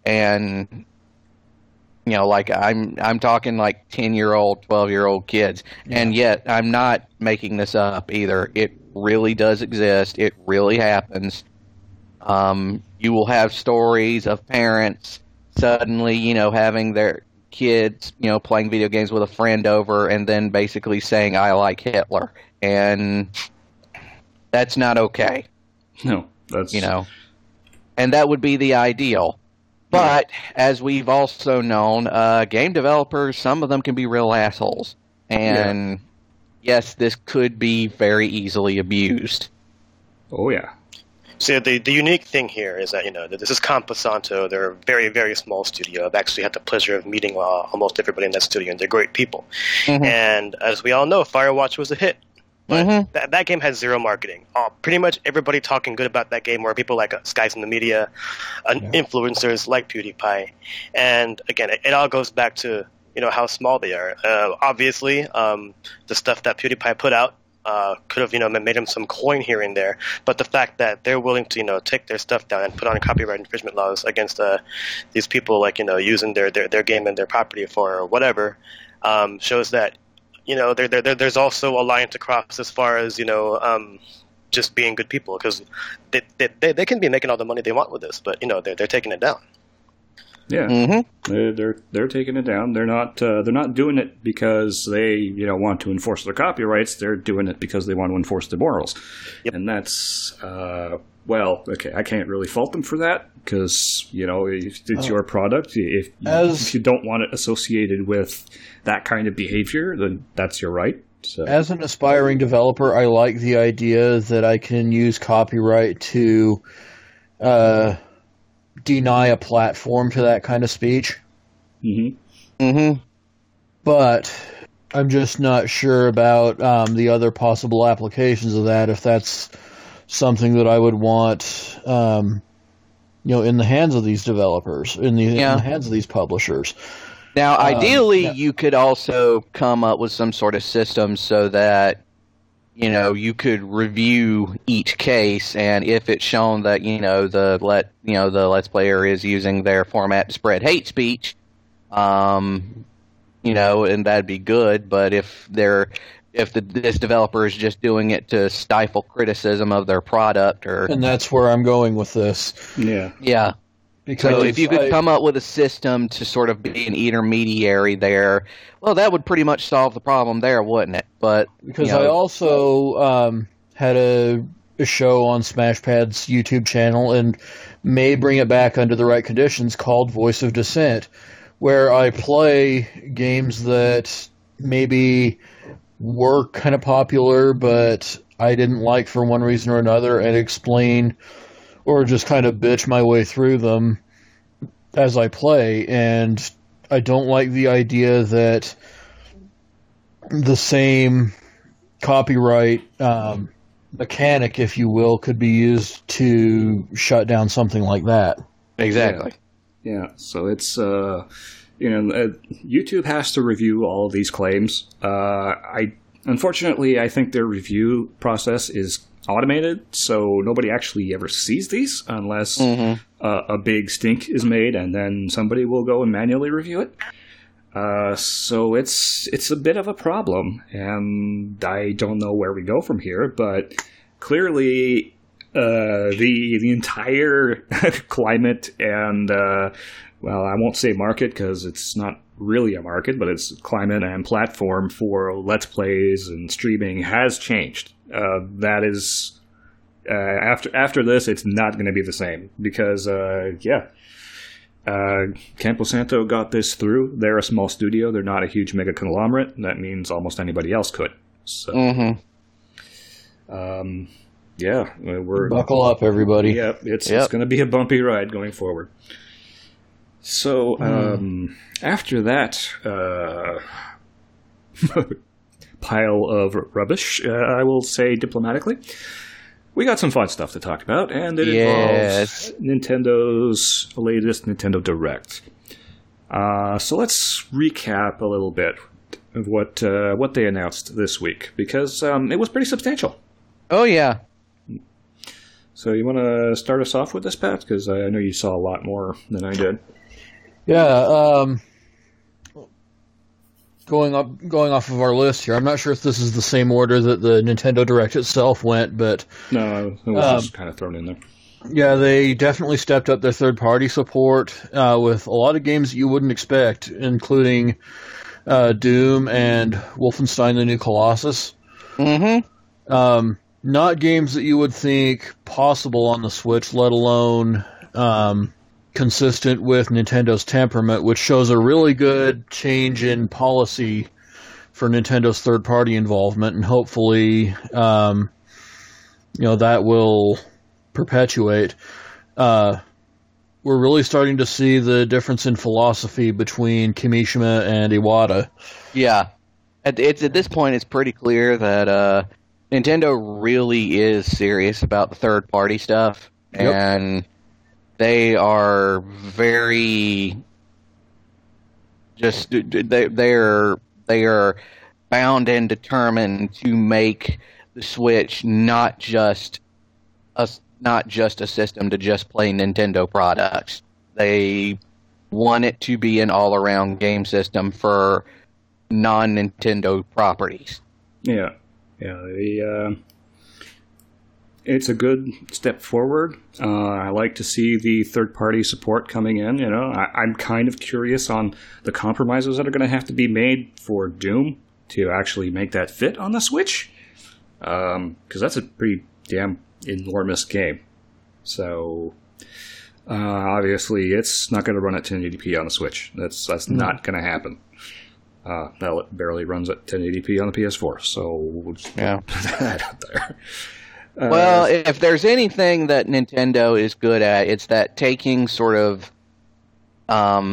and you know, like I'm I'm talking like ten year old, twelve year old kids, and yet I'm not making this up either. It really does exist. It really happens. Um, you will have stories of parents suddenly, you know, having their kids, you know, playing video games with a friend over, and then basically saying "I like Hitler," and that's not okay. No, that's You know, and that would be the ideal. But as we've also known, uh, game developers, some of them can be real assholes. And yes, this could be very easily abused. Oh yeah. So the the unique thing here is that, you know, this is Campo Santo. They're a very, very small studio. I've actually had the pleasure of meeting uh, almost everybody in that studio, and they're great people. Mhm. And as we all know, Firewatch was a hit. But Mhm. that, that game has zero marketing. Uh, pretty much everybody talking good about that game were people like uh, guys in the media, uh, influencers like PewDiePie. And again, it, it all goes back to, you know, how small they are. Uh, obviously, um, the stuff that PewDiePie put out uh, could have, you know, made him some coin here and there. But the fact that they're willing to, you know, take their stuff down and put on copyright infringement laws against uh, these people, like, you know, using their, their, their game and their property for whatever, um, shows that, you know, there, there, there's also a line to cross as far as, you know, um, just being good people, because they, they, they can be making all the money they want with this, but, you know, they're, they're taking it down. Yeah, Mm-hmm. they're, they're they're taking it down. They're not uh, they're not doing it because they you know want to enforce their copyrights. They're doing it because they want to enforce their morals, Yep. and that's uh, well, okay. I can't really fault them for that because you know if it's Uh, your product. If you, as- if you don't want it associated with that kind of behavior, then that's your right. So, As an aspiring developer, I like the idea that I can use copyright to uh, deny a platform to that kind of speech. Mm-hmm. Mm-hmm. But I'm just not sure about um, the other possible applications of that, if that's something that I would want, um, you know, in the hands of these developers, in the, Yeah. in the hands of these publishers. Now, Um, ideally, yeah. you could also come up with some sort of system so that, you know, you could review each case, and if it's shown that, you know, the let you know the Let's Player is using their format to spread hate speech, um, you know, and that'd be good. But if they're if the, this developer is just doing it to stifle criticism of their product, or And that's where I'm going with this. Yeah. yeah. Because So if you could I- come up with a system to sort of be an intermediary there, well, that would pretty much solve the problem there, wouldn't it? But Because you know, I also um, had a, a show on Smashpad's YouTube channel, and may bring it back under the right conditions, called Voice of Dissent, where I play games that maybe were kind of popular, but I didn't like for one reason or another, and explain or just kind of bitch my way through them as I play. And I don't like the idea that the same copyright um, mechanic, if you will, could be used to shut down something like that. exactly. Yeah, so it's, uh, you know, uh, YouTube has to review all of these claims. Uh, I Unfortunately, I think their review process is automated, so nobody actually ever sees these unless Mhm. uh, a big stink is made, and then somebody will go and manually review it. Uh, so it's it's a bit of a problem, and I don't know where we go from here. But clearly, uh, the the entire climate and uh, well, I won't say market because it's not really a market, but it's climate and platform for Let's Plays and streaming has changed. Uh, that is uh, after after this, it's not going to be the same because uh, yeah. Uh, Camposanto got this through. They're a small studio. They're not a huge mega conglomerate. That means almost anybody else could. So, Mhm. um, yeah, we're Buckle up, everybody. yeah, it's Yep. it's going to be a bumpy ride going forward. So, um, after that uh, pile of rubbish, uh, I will say diplomatically, we got some fun stuff to talk about, and it Yes. involves Nintendo's latest Nintendo Direct. Uh, so let's recap a little bit of what uh, what they announced this week, because um, it was pretty substantial. Oh yeah. So you want to start us off with this, Pat? Because I know you saw a lot more than I did. Yeah, um, going up, going off of our list here, I'm not sure if this is the same order that the Nintendo Direct itself went, but No, it was Um, just kind of thrown in there. yeah, they definitely stepped up their third-party support uh, with a lot of games that you wouldn't expect, including uh, Doom and Wolfenstein: The New Colossus. Mm-hmm. Um, not games that you would think possible on the Switch, let alone um, consistent with Nintendo's temperament, which shows a really good change in policy for Nintendo's third-party involvement, and hopefully, um, you know, that will perpetuate. Uh, we're really starting to see the difference in philosophy between Kimishima and Iwata. Yeah. At, it's at this point, it's pretty clear that uh, Nintendo really is serious about the third-party stuff, Yep. and they are very just they they're they are bound and determined to make the Switch not just a not just a system to just play Nintendo products. They want it to be an all-around game system for non-Nintendo properties. Yeah, yeah. The, uh, it's a good step forward. Uh, I like to see the third-party support coming in. You know, I, I'm kind of curious on the compromises that are going to have to be made for Doom to actually make that fit on the Switch, because um, that's a pretty damn enormous game. So uh, obviously, it's not going to run at ten eighty p on the Switch. That's that's Mm. not going to happen. Uh, that barely runs at ten eighty p on the P S four. So we'll just Yeah. put that out there. Uh, Well, if there's anything that Nintendo is good at, it's that taking sort of um,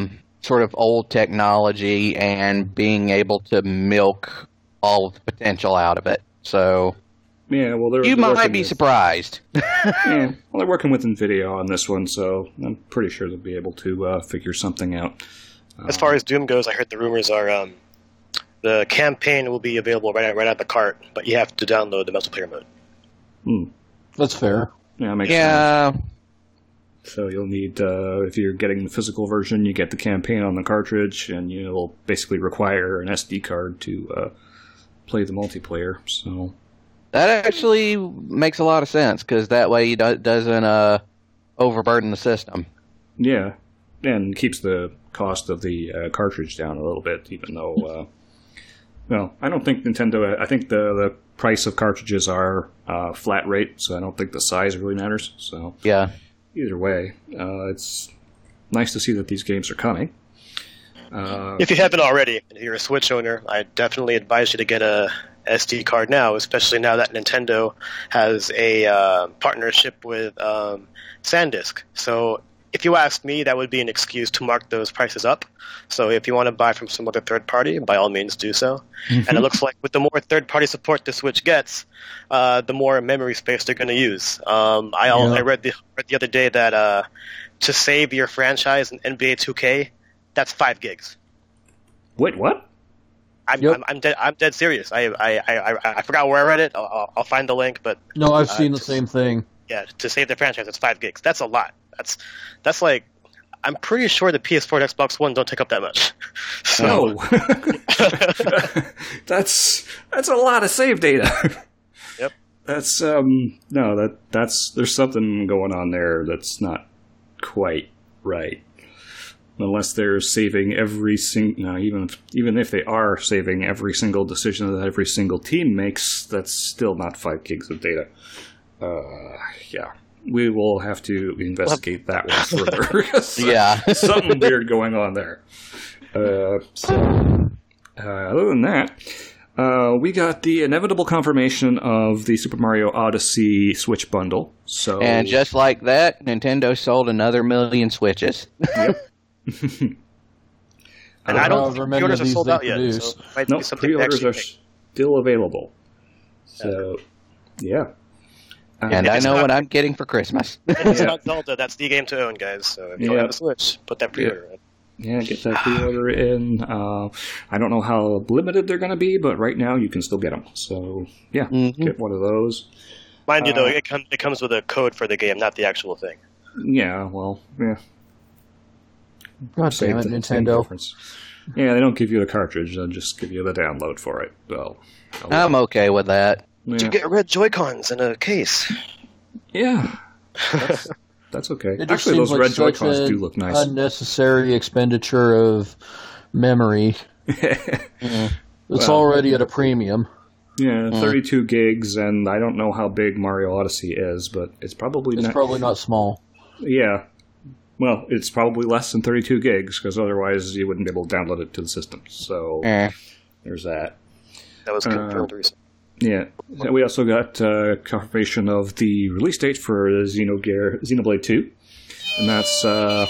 sort of old technology and being able to milk all of the potential out of it. So Yeah, well, they're you they're might working be with- surprised. Yeah, well, they're working with NVIDIA on this one, so I'm pretty sure they'll be able to uh, figure something out. As far as Doom goes, I heard the rumors are um, the campaign will be available right out, right out the cart, but you have to download the multiplayer mode. Hmm. That's fair. Yeah, makes sense. Yeah, So you'll need, uh, if you're getting the physical version, you get the campaign on the cartridge, and you'll basically require an S D card to uh, play the multiplayer. So that actually makes a lot of sense because that way it do- doesn't uh, overburden the system. yeah, and keeps the cost of the uh, cartridge down a little bit, even though, uh, well, I don't think Nintendo, I think the, the price of cartridges are uh, flat rate, so I don't think the size really matters. So Yeah. either way, uh, it's nice to see that these games are coming. Uh, If you haven't already, and if you're a Switch owner, I definitely advise you to get a S D card now, especially now that Nintendo has a uh, partnership with um, SanDisk. So if you ask me, that would be an excuse to mark those prices up. So if you want to buy from some other third party, by all means do so. And it looks like with the more third party support the Switch gets, uh, the more memory space they're going to use. Um, I, al- Yeah. I read the, read the other day that uh, to save your franchise in N B A two K, that's five gigs. wait, what? I'm, Yep. I'm, I'm dead. I'm dead serious. I, I, I, I- I forgot where I read it. I'll, I'll- I'll find the link. But No, I've Uh, seen the just- same thing. yeah, to save the franchise, it's five gigs. That's a lot. That's that's like I'm pretty sure the P S four and Xbox One don't take up that much. So No. that's that's a lot of save data. Yep. That's um no that that's there's something going on there that's not quite right. Unless they're saving every single, no, even if, even if they are saving every single decision that every single team makes, that's still not five gigs of data. Uh, yeah, we will have to investigate that one further. Yeah. Something weird going on there. Uh, so, uh, other than that, uh, we got the inevitable confirmation of the Super Mario Odyssey Switch bundle. So, And just like that, Nintendo sold another million Switches. and I don't However think many pre-orders of are these sold they out yet. produce. So it might no, be something to pre-orders actually are pick. still available. So, yeah. Uh, And if I it's know not- what I'm getting for Christmas. If it's Yeah. not Zelda, that's the game to own, guys. So if you Yeah. don't have a Switch, put that pre-order in. Yeah, get that pre-order in. Uh, I don't know how limited they're going to be, but right now you can still get them. So, yeah, Mhm. get one of those. Mind you, Uh, though, it, com- it comes with a code for the game, not the actual thing. Yeah, well, yeah. God Same damn it, thing, same Nintendo. difference. Yeah, they don't give you the cartridge; they'll just give you the download for it. Well, oh, I'm okay with that. yeah. You get red Joy-Cons in a case. yeah. That's, that's okay. It just Actually, seems those like red such Joy-Cons an do look nice. Unnecessary expenditure of memory. It's Well, already at a premium. Yeah, thirty-two gigs, and I don't know how big Mario Odyssey is, but it's probably It's not. probably not small. Yeah. Well, it's probably less than thirty-two gigs, because otherwise you wouldn't be able to download it to the system. So Eh. there's that. That was Uh, confirmed recently. Yeah. And we also got uh, confirmation of the release date for Xenogear, Xenoblade two. And that's, uh...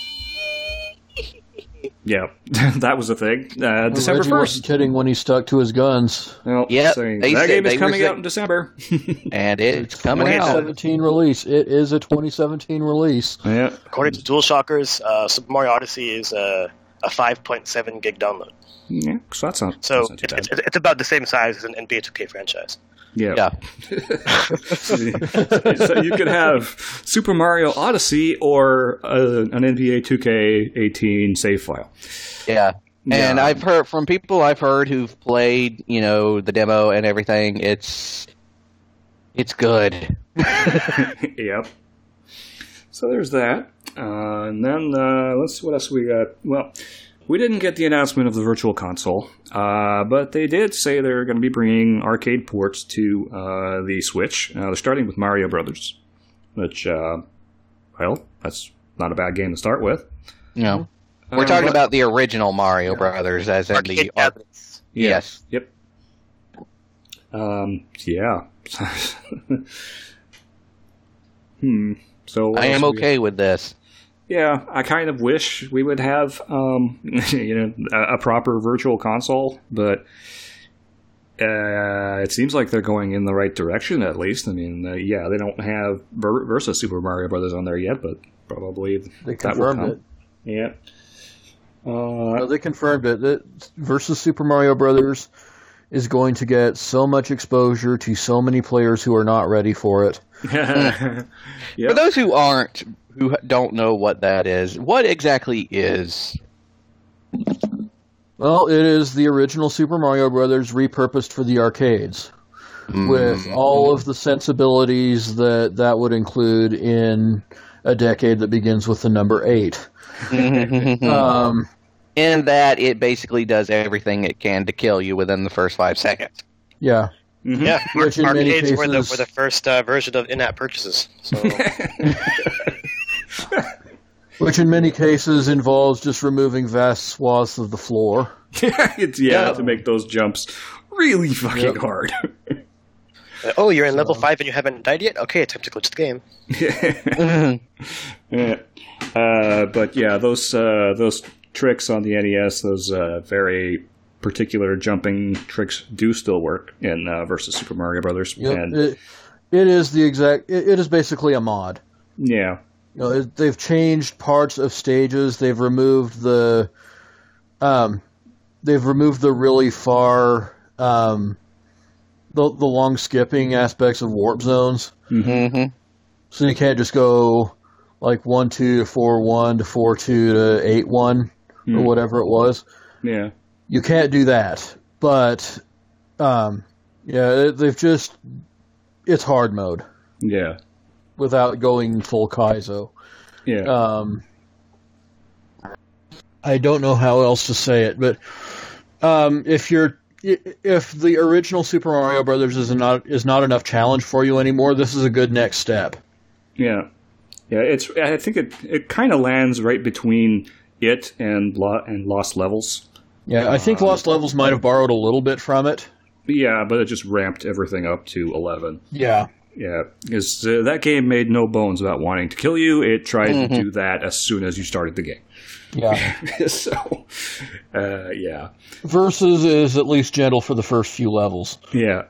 yeah, that was a thing. Uh, December Reggie wasn't first. kidding when he stuck to his guns. Well, Yep, saying they that said game is they were coming saying- out in December. And it's coming Okay, out. so- twenty seventeen release. It is a twenty seventeen release. yeah. According to DualShockers, uh, Super Mario Odyssey is a, a five point seven gig download. Yeah, so that's not, So that's not too it's, bad. it's, it's about the same size as an N B A two K franchise. Yeah. Yeah. so you could have Super Mario Odyssey or uh, an N B A two K eighteen save file. Yeah. And Yeah. I've heard from people I've heard who've played, you know, the demo and everything. It's it's good. Yep. So there's that. Uh, and then uh, let's see what else we got. Well, we didn't get the announcement of the Virtual Console, uh, but they did say they're going to be bringing arcade ports to uh, the Switch. Uh, they're starting with Mario Brothers, which, uh, well, that's not a bad game to start with. No. We're Uh, talking but- about the original Mario Brothers, as in Arcade the ar- cabinets. Yeah. Yes. Yep. Um. Yeah. hmm. So what I else am we- okay with this. Yeah, I kind of wish we would have, um, you know, a, a proper virtual console, but uh, it seems like they're going in the right direction. At least, I mean, uh, yeah, they don't have Ver- Versus Super Mario Brothers on there yet, but probably They that will confirmed come. it. Yeah. Uh, No, they confirmed it. That Versus Super Mario Brothers is going to get so much exposure to so many players who are not ready for it. yeah. For those who aren't, who don't know what that is, what exactly is? Well, it is the original Super Mario Brothers repurposed for the arcades, with all of the sensibilities that that would include in a decade that begins with the number eight. um, In that it basically does everything it can to kill you within the first five seconds. yeah. Mhm. Yeah, Mar- Which in many arcades were the, cases- were the first uh, version of in-app purchases. So Which in many cases involves just removing vast swaths of the floor. it's, yeah, Yeah. to make those jumps really fucking Yep. hard. Uh, oh, you're in level five and you haven't died yet? Okay, time to glitch the game. Yeah. Uh, but yeah, those uh, those tricks on the N E S, those uh, very particular jumping tricks, do still work in uh, Versus Super Mario Brothers. Yep. And It, it is the exact. It, it is basically a mod. yeah, You know, it, they've changed parts of stages. They've removed the, um, they've removed the really far, um, the the long skipping aspects of warp zones. Mm-hmm. So you can't just go like one two to four one to four two to eight one or Hmm. whatever it was. yeah, You can't do that. But, um, yeah, it, they've just it's hard mode yeah, without going full Kaizo. yeah. Um, I don't know how else to say it, but um, if you're if the original Super Mario Brothers is not is not enough challenge for you anymore, this is a good next step. Yeah, yeah. It's. I think it it kind of lands right between it and Lo- and Lost Levels. Yeah, I think Lost Levels might have borrowed a little bit from it. Yeah, but it just ramped everything up to eleven. Yeah, Yeah, because uh, that game made no bones about wanting to kill you. It tried Mhm. to do that as soon as you started the game. yeah. so, uh, yeah, Versus is at least gentle for the first few levels. yeah.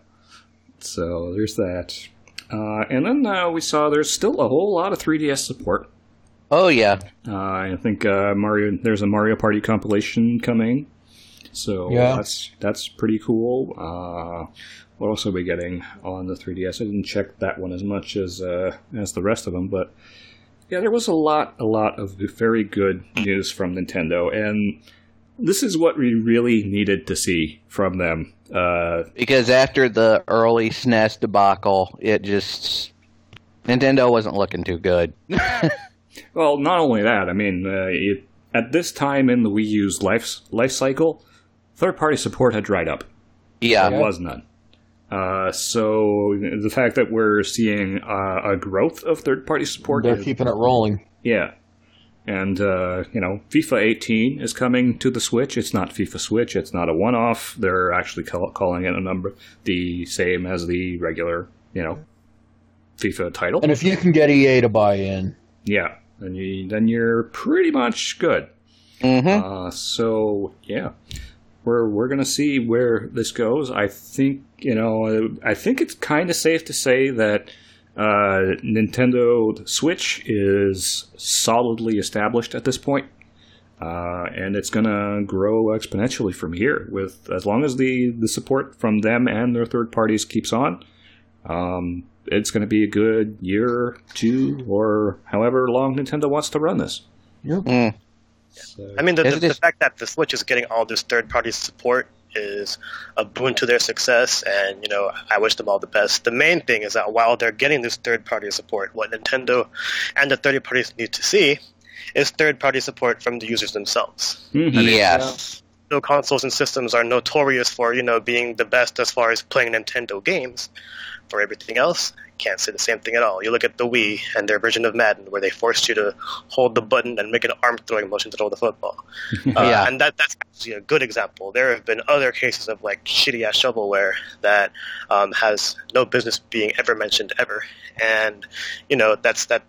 So there's that. Uh, and then uh, we saw there's still a whole lot of three D S support. Oh, yeah. Uh, I think uh, Mario. There's a Mario Party compilation coming, so Yeah. that's that's pretty cool. Uh, what else are we getting on the three D S? I didn't check that one as much as uh, as the rest of them, but yeah, there was a lot, a lot of very good news from Nintendo, and this is what we really needed to see from them. Uh, Because after the early S N E S debacle, it just... Nintendo wasn't looking too good. well, not only that, I mean, uh, it, at this time in the Wii U's life life cycle, third-party support had dried up. Yeah. There was none. Uh, so the fact that we're seeing uh, a growth of third-party support, They're is, keeping it rolling. yeah, and uh, you know, FIFA eighteen is coming to the Switch. It's not FIFA Switch. It's not a one-off. They're actually call- calling it a number the same as the regular, you know, FIFA title. And if you can get E A to buy in, Yeah, then you then you're pretty much good. Mm-hmm. Uh, so yeah, we're we're gonna see where this goes. I think you know I think it's kind of safe to say that uh, Nintendo Switch is solidly established at this point, uh, and it's gonna grow exponentially from here. With as long as the the support from them and their third parties keeps on. Um, it's going to be a good year, two, or however long Nintendo wants to run this. Mm. So, I mean, the, Yes, the, it the is. fact that the Switch is getting all this third-party support is a boon to their success, and, you know, I wish them all the best. The main thing is that while they're getting this third-party support, what Nintendo and the third parties need to see is third-party support from the users themselves. Mhm. Yes. Nintendo consoles and systems are notorious for, you know, being the best as far as playing Nintendo games. For everything else, can't say the same thing at all. You look at the Wii and their version of Madden, where they forced you to hold the button and make an arm throwing motion to throw the football. Uh, Yeah. And that that's actually a good example. There have been other cases of like shitty ass shovelware that um, has no business being ever mentioned ever, and you know that's that.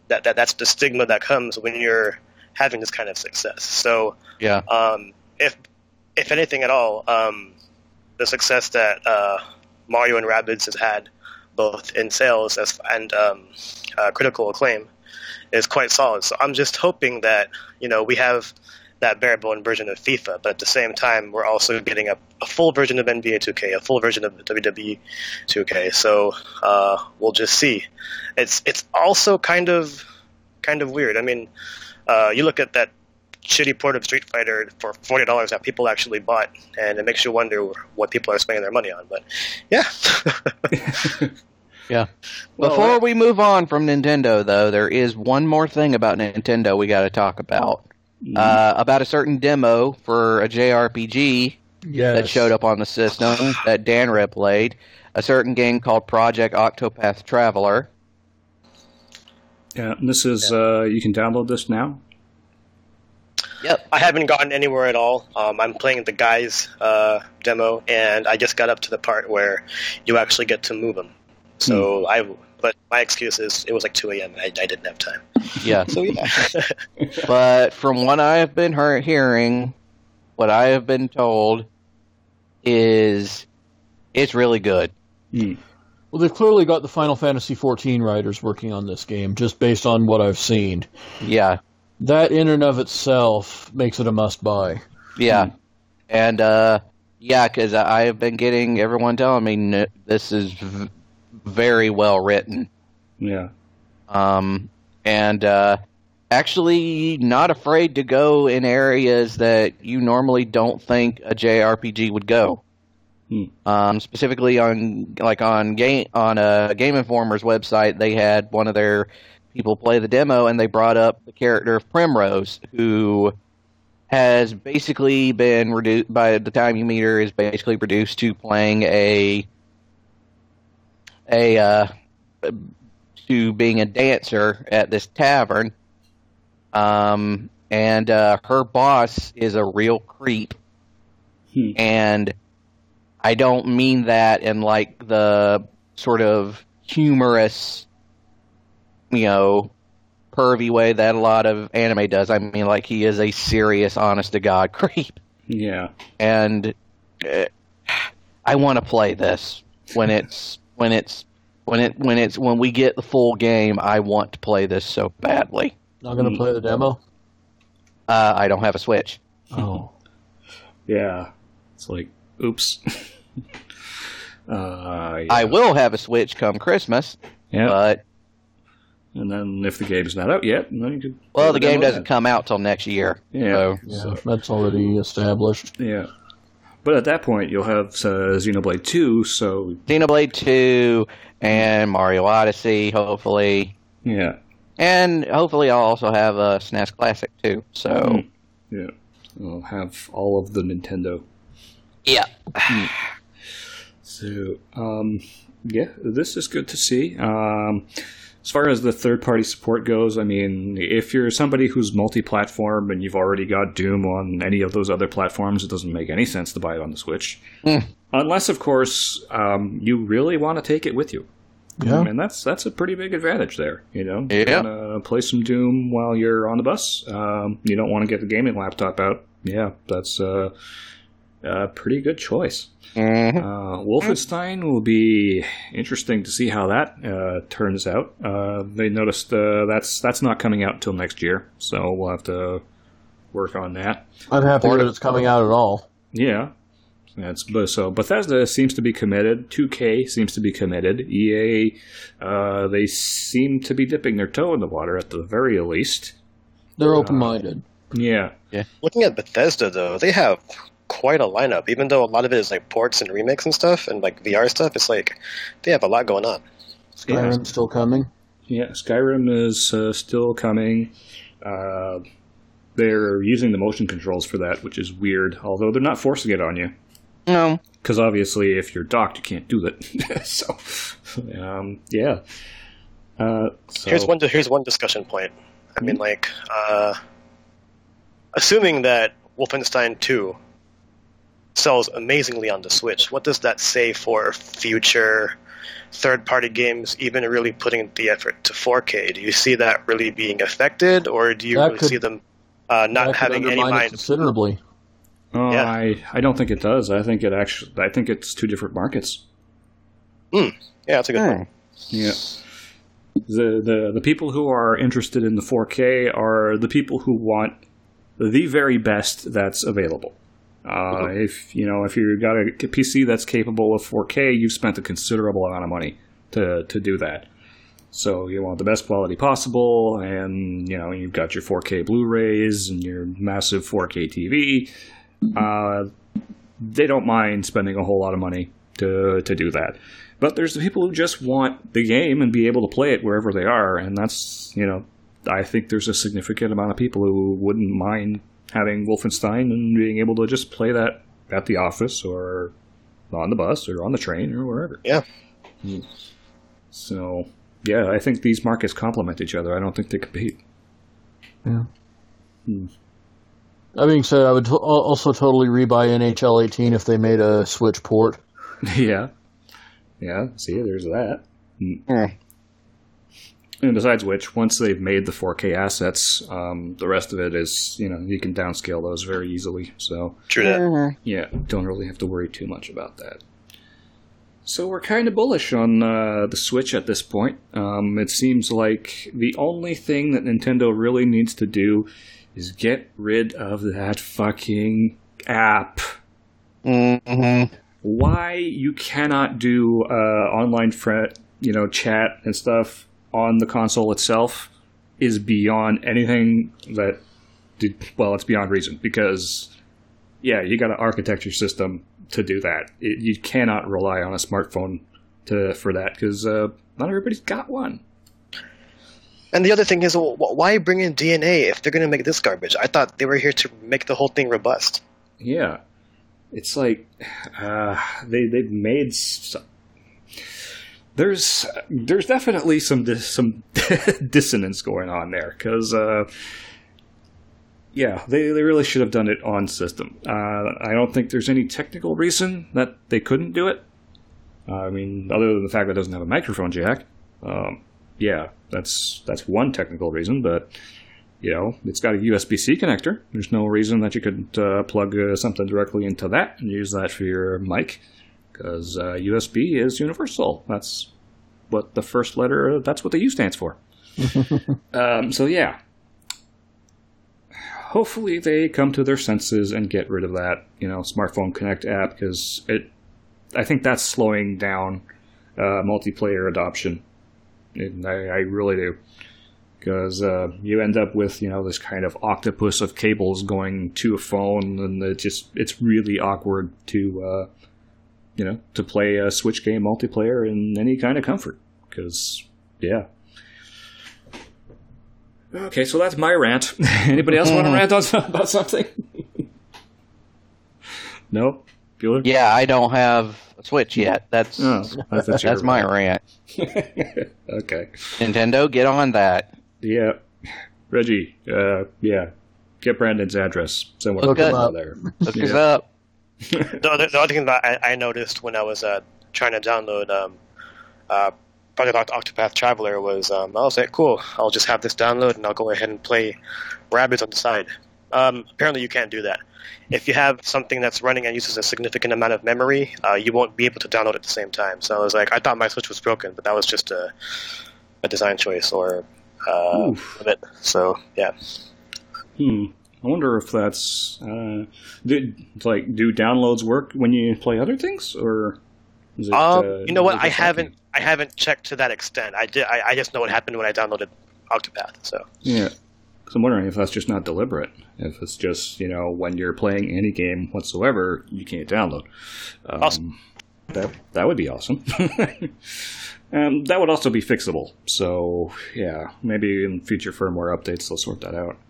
that, that that's the stigma that comes when you're having this kind of success. So Yeah. um, if if anything at all, um, the success that uh, Mario and Rabbids has had, both in sales as, and um, uh, critical acclaim, is quite solid. So I'm just hoping that, you know, we have that bare bone version of FIFA, but at the same time, we're also getting a, a full version of N B A two K, a full version of W W E two K. So uh, we'll just see. It's it's also kind of kind of weird. I mean, uh, you look at that shitty port of Street Fighter for forty dollars that people actually bought, and it makes you wonder what people are spending their money on. But yeah. Yeah. Well, Before uh, we move on from Nintendo, though, there is one more thing about Nintendo we got to talk about. Uh, about a certain demo for a J R P G Yes. that showed up on the system that Danreb played. A certain game called Project Octopath Traveler. Yeah, and this is uh, you can download this now. Yep. I haven't gotten anywhere at all. Um, I'm playing the Guys uh, demo, and I just got up to the part where you actually get to move them. So I, but my excuse is it was like two a.m. and I, I didn't have time. Yeah. So yeah. But from what I have been hear- hearing, what I have been told is it's really good. Hmm. Well, they've clearly got the Final Fantasy fourteen writers working on this game, just based on what I've seen. Yeah. That in and of itself makes it a must-buy. Yeah. And, uh, yeah, because I have been getting everyone telling me n- this is v- very well written. Yeah. Um, and uh, actually not afraid to go in areas that you normally don't think a J R P G would go. Hmm. Um, specifically on like on game on a Game Informer's website, they had one of their people play the demo, and they brought up the character of Primrose, who has basically been reduced by the time you meet her is basically reduced to playing a a uh, to being a dancer at this tavern. Um, and uh, her boss is a real creep. Hmm. And I don't mean that in like the sort of humorous, you know, pervy way that a lot of anime does. I mean, like, he is a serious, honest-to-God creep. Yeah. And uh, I want to play this when it's when it's when it when it's when we get the full game. I want to play this so badly. Not going to play the demo? Uh, I don't have a Switch. Oh. Yeah. It's like, oops. uh, yeah. I will have a Switch come Christmas, Yeah. but And then if the game's not out yet, then you could. well, the game demo doesn't then. come out till next year. Yeah. So. Yeah, So- that's already established. Yeah. But at that point, you'll have uh, Xenoblade two, so Xenoblade two and Mario Odyssey, hopefully. yeah. And hopefully I'll also have a S N E S Classic too. So, Mm. Yeah. We'll have all of the Nintendo. yeah. So, um, yeah, this is good to see. Um, as far as the third-party support goes, I mean, if you're somebody who's multi-platform and you've already got Doom on any of those other platforms, it doesn't make any sense to buy it on the Switch. Mm. Unless, of course, um, you really want to take it with you. Yeah. And that's that's a pretty big advantage there, you know? Yeah. You want to play some Doom while you're on the bus. Um, you don't want to get the gaming laptop out. Yeah, that's uh, a pretty good choice. Mhm. Uh, Wolfenstein will be interesting to see how that uh, turns out. Uh, they noticed uh, that's that's not coming out until next year, so we'll have to work on that. I'm happy that it's coming out at all. Yeah, that's so. Bethesda seems to be committed. two K seems to be committed. E A, uh, they seem to be dipping their toe in the water at the very least. They're open-minded. Yeah, Looking at Bethesda, though, they have quite a lineup. Even though a lot of it is like ports and remakes and stuff, and like V R stuff, it's like they have a lot going on. Skyrim's still coming. yeah. Skyrim is uh, still coming. Uh, they're using the motion controls for that, which is weird. Although they're not forcing it on you. No. Because obviously, if you're docked, you can't do that. so, um, yeah. Uh, so, Here's one. Here's one discussion point. I mean, like, uh, assuming that Wolfenstein two sells amazingly on the Switch, what does that say for future third-party games even really putting the effort to four K. Do you see that really being affected, or do you That really could- see them uh, not That could having any undermine it mind? considerably. Uh, Yeah. I I don't think it does. I think it actually. I think it's two different markets. Yeah, that's a good Hmm. point. Yeah. The, the the people who are interested in the four K are the people who want the very best that's available. Uh, if you know if you've got a P C that's capable of four K, you've spent a considerable amount of money to to do that. So you want the best quality possible, and you know you've got your four K Blu-rays and your massive four K T V. Uh, they don't mind spending a whole lot of money to to do that. But there's the people who just want the game and be able to play it wherever they are, and that's, you know, I think there's a significant amount of people who wouldn't mind having Wolfenstein and being able to just play that at the office or on the bus or on the train or wherever. Yeah. So, yeah, I think these markets complement each other. I don't think they compete. Yeah. Hmm. That being said, I would to- also totally rebuy N H L eighteen if they made a Switch port. Yeah. Yeah, see, there's that. Hmm. And besides which, once they've made the four K assets, um, the rest of it is, you know, you can downscale those very easily. So, True that. Mhm. yeah, don't really have to worry too much about that. So we're kind of bullish on uh, the Switch at this point. Um, it seems like the only thing that Nintendo really needs to do is get rid of that fucking app. Mhm. Why you cannot do uh, online fre- you know, chat and stuff on the console itself is beyond anything that did, well, it's beyond reason, because yeah, you got to architect your system to do that. It, you cannot rely on a smartphone to for that, because uh, not everybody's got one. And the other thing is, wh- why bring in D N A if they're going to make this garbage? I thought they were here to make the whole thing robust. Yeah, it's like uh, they they've made some, there's there's definitely some dis, some dissonance going on there, because uh, yeah, they they really should have done it on system. Uh, I don't think there's any technical reason that they couldn't do it. Uh, I mean, other than the fact that it doesn't have a microphone jack. Um, yeah, that's that's one technical reason, but. You know, it's got a U S B C connector. There's no reason that you couldn't uh, plug uh, something directly into that and use that for your mic, because uh, U S B is universal. That's what the first letter, that's what the U stands for. um, so, yeah. Hopefully they come to their senses and get rid of that, you know, Smartphone Connect app, because it, I think that's slowing down uh, multiplayer adoption. And I, I really do. Because uh, you end up with, you know, this kind of octopus of cables going to a phone, and it just it's really awkward to, uh, you know, to play a Switch game multiplayer in any kind of comfort. Because, yeah. Okay, so that's my rant. Anybody else want to rant on, about something? No? Bueller? Yeah, I don't have a Switch yet. That's Oh, I thought you that's were my right. rant. Okay. Nintendo, get on that. Yeah. Reggie, uh, yeah. Get Brandon's address. Someone Look put it it up. there. Look Yeah. us up. The other, the other thing that I, I noticed when I was uh, trying to download um, uh, Project Octopath Traveler was, um, I was like, cool, I'll just have this download and I'll go ahead and play Rabbids on the side. Um, apparently you can't do that. If you have something that's running and uses a significant amount of memory, uh, you won't be able to download at the same time. So I was like, I thought my Switch was broken, but that was just a, a design choice or uh, Oof. of it. So, yeah. Hmm. I wonder if that's uh, did like do downloads work when you play other things, or is it? Um, uh, you know what? is I it haven't. funky? I haven't checked to that extent. I did. I, I just know what happened when I downloaded Octopath. So Yeah, because I'm wondering if that's just not deliberate. If it's just, you know, when you're playing any game whatsoever, you can't download. Um, Awesome. That that would be awesome. Um, that would also be fixable. So yeah, maybe in future firmware updates they'll sort that out.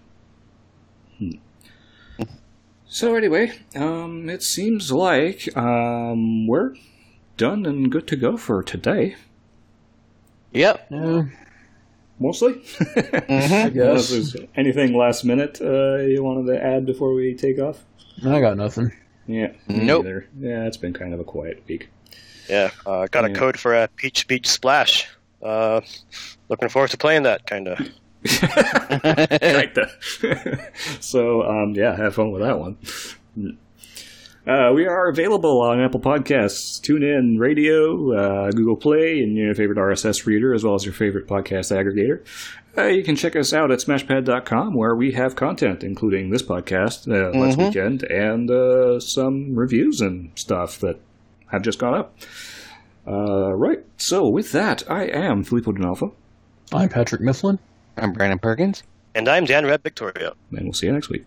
Hmm. So anyway, um, it seems like um, we're done and good to go for today. Yep. Yeah, Mostly. Mhm. I Unless guess. there's anything last minute uh, you wanted to add before we take off? I got nothing. Yeah. me Nope. neither. Yeah, it's been kind of a quiet week. Yeah, uh, got a Yeah. code for a Peach Beach Splash. Uh, looking forward to playing that, kind of. Kinda. So, um, yeah, have fun with that one. Uh, we are available on Apple Podcasts, TuneIn Radio, uh, Google Play, and your favorite R S S reader, as well as your favorite podcast aggregator. Uh, you can check us out at smashpad dot com, where we have content, including this podcast, uh, Let's Mhm. Weekend, and uh, some reviews and stuff that have just gone up. Uh, right, so with that, I am Filippo D'Onofrio, I'm Patrick Mifflin. I'm Brandon Perkins. And I'm Dan Red Victoria. and we'll see you next week.